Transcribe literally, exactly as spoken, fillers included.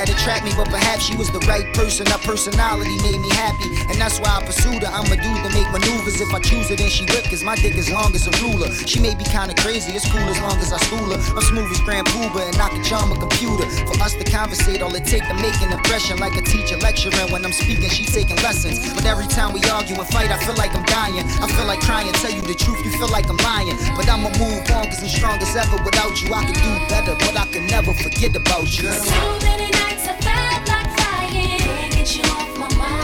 that attract me, but perhaps she was the right person. Her personality made me happy, and that's why I pursued her. I'm a dude to make maneuvers. If I choose her, then she whip, cause my dick as long as a ruler. She may be kinda crazy, it's cool as long as I school her. I'm smooth as Grand Pooba, and I can charm a computer. For us to conversate, all it take to make an impression. Like a teacher lecturing, when I'm speaking, she's taking lessons. But every time we argue and fight, I feel like I'm dying. I feel like crying, tell you the truth, you feel like I'm lying. But I'ma move on, cause I'm strong as ever. Without you, I could do better, but I could never forget about you. So many nights I felt like flying, can't get you off my mind.